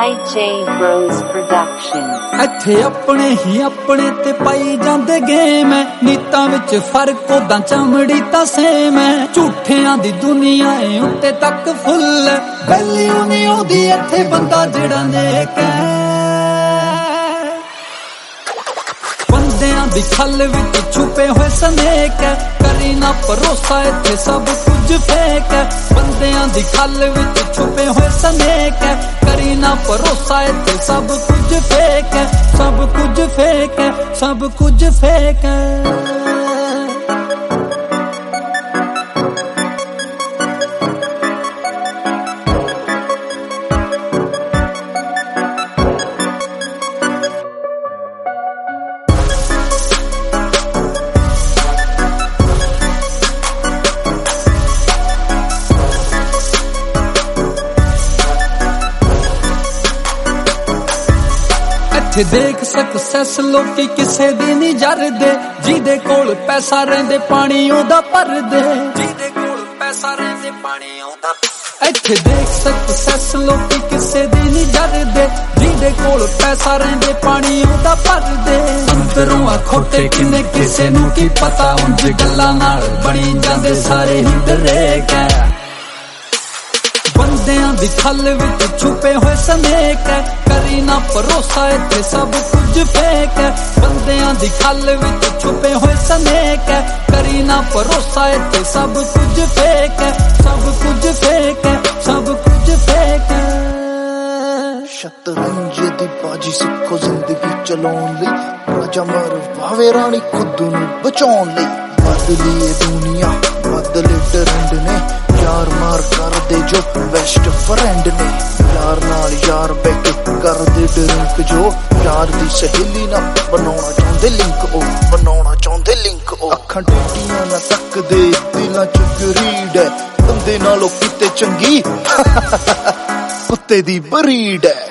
DJ Bros Production। ਇੱਥੇ ਆਪਣੇ ਹੀ ਆਪਣੇ ਤੇ ਪਾਈ ਜਾਂਦੇ ਗੇਮ ਐ, ਨੀਤਾਂ ਵਿੱਚ ਫਰਕ ਉਦਾਂ ਚਮੜੀ ਤਾਂ ਸੇਮ ਐ। ਝੂਠਿਆਂ ਦੀ ਦੁਨੀਆ ਏ ਉੱਤੇ ਤੱਕ ਫੁੱਲ ਐ, ਵੈਲਿਊ ਨਹੀਂ ਆਉਂਦੀ ਇੱਥੇ ਬੰਦਾ ਜਿਹੜਾ ਨੇਕ ਐ। ਬੰਦਿਆਂ ਦੀ ਖੱਲ ਵਿੱਚ ਛੁਪੇ ਹੋਏ ਸਨੇਕ ਐ, ਕਰੀ ਨਾ ਭਰੋਸਾ ਇੱਥੇ ਸਭ ਕੁਝ ਫੇਕ ਐ। ਬੰਦਿਆਂ ਦੀ ਖੱਲ ਵਿੱਚ ਛੁਪੇ ਹੋਏ ਸਨੇਕ ਐ, ਕਰੀ ਨਾ ਭਰੋਸਾ ਇੱਥੇ ਸਭ ਕੁਝ ਫੇਕ ਐ। ਸਭ ਕੁਝ ਫੇਕ ਐ, ਸਭ ਕੁਝ ਫੇਕ ਐ। ਇੱਥੇ ਦੇਖ ਸਕਸੈਸ ਲੋਕੀ ਕਿਸੇ ਦੀ ਨਹੀਂ ਜਰਦੇ, ਜਿਹਦੇ ਕੋਲ ਪੈਸਾ ਰਹਿੰਦੇ ਪਾਣੀ ਉਹਦਾ ਭਰਦੇ। ਜਿਹਦੇ ਕੋਲ ਪੈਸਾ ਰਹਿੰਦੇ ਪਾਣੀ ਉਹਦਾ। ਇੱਥੇ ਦੇਖ ਸਕਸੈਸ ਲੋਕੀ ਕਿਸੇ ਦੀ ਨਹੀਂ ਜਰਦੇ, ਜਿਹਦੇ ਕੋਲ ਪੈਸਾ ਰਹਿੰਦੇ ਪਾਣੀ ਉਹਦਾ ਭਰਦੇ। ਅੰਦਰੋਂ ਆ ਖੋਟੇ ਕਿੰਨੇ ਕਿਸੇ ਨੂੰ ਕੀ ਪਤਾ, ਉਂਝ ਗੱਲਾਂ ਨਾਲ ਬਣੀ ਜਾਂਦੇ ਸਾਰੇ ਹੀ ਡਰੇਕ ਐ। ਬੰਦਿਆਂ ਦੀ ਖੱਲ ਵਿੱਚ ਛੁਪੇ ਹੋਏ ਸਨੇਕ ਐ, ਕਰੀ ਨਾ ਭਰੋਸਾ ਇੱਥੇ ਸਭ ਕੁਝ ਫੇਕ ਐ। ਬੰਦਿਆਂ ਦੀ ਖੱਲ ਵਿੱਚ ਛੁਪੇ ਹੋਏ ਸਨੇਕ ਐ, ਕਰੀ ਨਾ ਭਰੋਸਾ ਇੱਥੇ ਸਭ ਕੁਝ ਫੇਕ ਐ। ਸਭ ਕੁਝ ਫੇਕ ਐ, ਸਭ ਕੁਝ ਫੇਕ ਐ। ਸ਼ਤਰੰਜ ਦੀ ਬਾਜੀ ਸਿੱਖੋ ਜ਼ਿੰਦਗੀ ਚਲਾਉਣ ਲਈ, ਰਾਜਾ ਮਰ ਭਾਵੇਂ ਰਾਣੀ ਖੁਦ ਨੂੰ ਬਚਾਉਣ ਲਈ। ਬਦਲੀ ਇਹ ਦੁਨੀਆ ਬਦਲੇ ਟਰੈਂਡ ਨੇ, ਯਾਰ ਮਾਰ ਕਰਦੇ ਜੋ ਬੈਸਟ ਫਰੈਂਡ ਨੇ। ਯਾਰ ਨਾਲ ਯਾਰ ਬੈਠ ਕਰਦੇ ਡਰਿੰਕ, ਜੋ ਯਾਰ ਦੀ ਸਹੇਲੀ ਨਾਲ ਬਣਾਉਣਾ ਚਾਹੁੰਦੇ ਲਿੰਕ, ਉਹ ਬਣਾਉਣਾ ਚਾਹੁੰਦੇ ਲਿੰਕ। ਉਹ ਅੱਖਾਂ ਟੇਢੀਆਂ ਨਾ ਤੱਕਦੇ, ਦਿਲਾਂ ਚ ਗਰੀਡ ਹੈ, ਬੰਦੇ ਨਾਲੋਂ ਕਿਤੇ ਚੰਗੀ ਕੁੱਤੇ ਦੀ ਬਰੀਡ ਹੈ।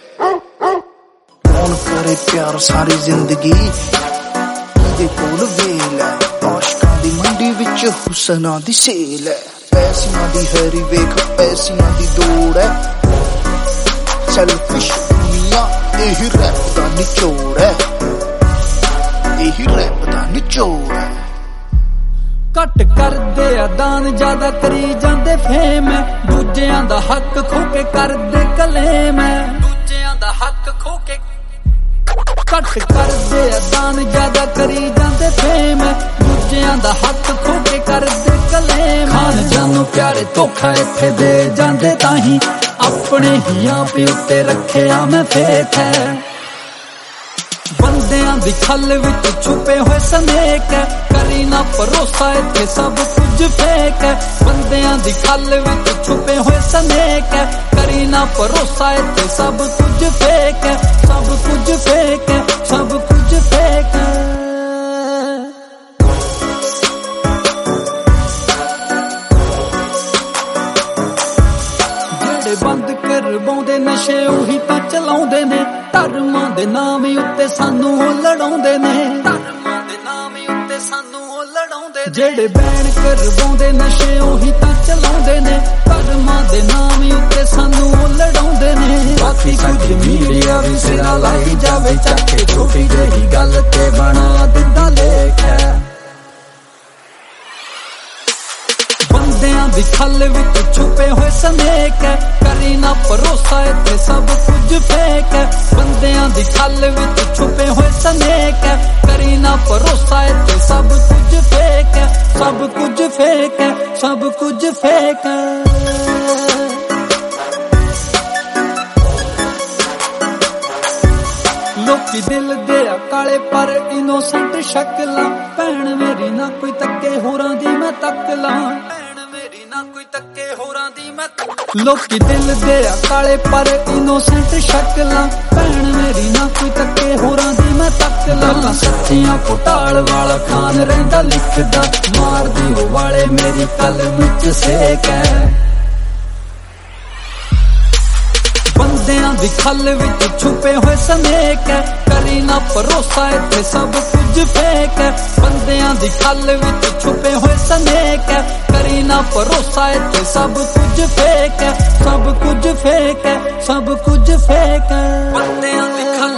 ਕੌਣ ਕਰੇ ਪਿਆਰ ਸਾਰੀ ਜ਼ਿੰਦਗੀ, ਇਹਦੇ ਕੋਲ ਵੇਲ ਹੈ। ਆਸ਼ਕਾਂ ਦੀ ਮੰਡੀ ਵਿੱਚ ਹੁਸਨਾਂ ਦੀ ਸੇਲ ਹੈ। ਪੈਸਿਆਂ ਦੀ ਹੈਰੀ ਵੇਖ ਪੈਸਿਆਂ ਦੀ ਦੌੜ ਹੈ। ਸੈਲਫਿਸ਼ ਦੁਨੀਆ ਇਹੀ ਰੈਪ ਦਾ ਨਿਚੋੜ ਹੈ, ਇਹੀ ਰੈਪ ਦਾ ਨਿਚੋੜ ਹੈ। ਘੱਟ ਕਰਦੇ ਆ ਦਾਨ ਜ਼ਿਆਦਾ ਕਰੀ ਜਾਂਦੇ ਫੇਮ ਐ, ਦੂਜਿਆਂ ਦਾ ਹੱਕ ਖੋ ਕੇ ਕਰਦੇ ਕਲੇਮ ਐ। ਦੂਜਿਆਂ ਦਾ ਹੱਕ ਖੋ ਕੇ ਘੱਟ ਕਰਦੇ ਆ ਦਾਨ ਜ਼ਿਆਦਾ ਕਰੀ ਜਾਂਦੇ ਫੇਮ ਐ, ਦੂਜਿਆਂ ਦਾ ਹੱਕ ਖੋ ਕੇ ਕਰਦੇ ਕਲੇਮ। ਖਾਨ ਜਾਨੂੰ ਪਿਆਰੇ ਧੋਖਾ ਇੱਥੇ ਦੇ ਜਾਂਦੇ, ਤਾਹੀਂ ਆਪਣੇ ਹੀ ਆਪ ਉੱਤੇ ਰੱਖਿਆ ਮੈਂ ਫੇਥ ਹੈ। ਬੰਦਿਆਂ ਦੀ ਖੱਲ ਵਿੱਚ ਛੁਪੇ ਹੋਏ ਸਨੇਕ ਐ, ਕਰੀ ਨਾ ਭਰੋਸਾ ਇੱਥੇ ਸਭ ਕੁਝ ਫੇਕ ਐ। ਬੰਦਿਆਂ ਦੀ ਖੱਲ ਵਿੱਚ ਛੁਪੇ ਹੋਏ ਸਨੇਕ ਐ, ਕਰੀ ਨਾ ਭਰੋਸਾ ਇੱਥੇ ਸਭ ਕੁਝ ਫੇਕ ਐ। ਸਭ ਕੁਝ ਫੇਕ ਐ, ਸਭ ਕੁਝ ਫੇਕ ਐ। ਜਿਹੜੇ ਬੰਦ ਕਰਵਾਉਂਦੇ ਨਸ਼ੇ ਉਹੀ ਤਾਂ ਚਲਾਉਂਦੇ ਨੇ, ਧਰਮਾਂ ਦੇ ਨਾਮ ਉੱਤੇ ਸਾਨੂੰ ਉਹ ਲੜਾਉਂਦੇ ਨੇ। ਧਰਮਾਂ ਦੇ ਨਾਮ ਉੱਤੇ ਸਾਨੂੰ ਉਹ ਲੜਾਉਂਦੇ। ਜਿਹੜੇ ਬੈਨ ਕਰਵਾਉਂਦੇ ਨਸ਼ੇ ਉਹੀ ਤਾਂ ਚਲਾਉਂਦੇ ਨੇ, ਧਰਮਾਂ ਦੇ ਨਾਮ ਉੱਤੇ ਸਾਨੂੰ ਉਹ ਲੜਾਉਂਦੇ ਨੇ। ਬਾਕੀ ਕੁਝ ਮੀਡੀਆ ਵੀ ਸਿਰਾ ਲਾਈ ਜਾਵੇ ਚੱਕ ਕੇ, ਛੋਟੀ ਜਿਹੀ ਗੱਲ ਤੇ ਬਣਾ ਦਿੰਦਾ ਲੇਖ ਹੈ। ਬੰਦਿਆਂ ਦੀ ਖੱਲ ਵਿੱਚ ਛੁਪੇ ਹੋਏ ਸਨੇਕ ਐ, ਕਰੀ ਨਾ ਭਰੋਸਾ ਇੱਥੇ ਸਭ ਕੁਝ ਫੇਕ ਐ। ਬੰਦਿਆਂ ਦੀ ਖੱਲ ਵਿੱਚ ਛੁਪੇ ਹੋਏ ਸਨੇਕ ਐ, ਕਰੀ ਨਾ ਭਰੋਸਾ ਇੱਥੇ ਸਭ ਕੁਝ ਫੇਕ ਐ। ਸਭ ਕੁਝ ਫੇਕ ਐ, ਸਭ ਕੁਝ ਫੇਕ ਐ। ਲੋਕੀ ਦਿਲ ਦੇ ਆ ਕਾਲੇ ਪਰ ਇਨੋਸੈਂਟ ਸ਼ਕਲਾਂ, ਭੈਣ ਮੇਰੀ ਨਾ ਕੋਈ ਤੱਕੇ ਹੋਰਾਂ ਦੀ ਮੈਂ ਤੱਕ ਲਾਂ। ਕੋਈ ਤੱਕੇ ਹੋਰਾਂ ਦੀ ਮੈਂ ਲੋਕੀ ਦਿਲ ਦੇ ਆ ਕਾਲੇ ਪਰ ਇਨੋਸੈਂਟ ਸ਼ਕਲਾਂ, ਭੈਣ ਮੇਰੀ ਨਾ ਕੋਈ ਤੱਕੇ ਹੋਰਾਂ ਦੀ ਮੈਂ ਤੱਕ ਲਾਂ। ਸੱਚੀਆਂ ਘੁਟਾਲ ਵਾਲਾ ਖਾਨ ਰਹਿੰਦਾ ਲਿਖਦਾ, ਮਾਰਦੀ ਉਹ ਵਾਲੇ ਮੇਰੀ ਕਲਮ ਵਿੱਚ ਸੇਕ ਹੈ। ਬੰਦਿਆਂ ਦੀ ਖੱਲ ਵਿੱਚ ਛੁਪੇ ਹੋਏ ਸਨੇਕ ਐ, ਕਰੀ ਨਾ ਭਰੋਸਾ ਇੱਥੇ ਸਭ ਕੁਝ ਫੇਕ ਐ। ਬੰਦਿਆਂ ਦੀ ਖੱਲ ਵਿੱਚ ਛੁਪੇ ਹੋਏ ਸਨੇਕ ਐ, ਕਰੀ करी ना भरोसा इत्थे सब कुछ फेक है, सब कुछ फेक है, सब कुछ फेक है। बंदियां दी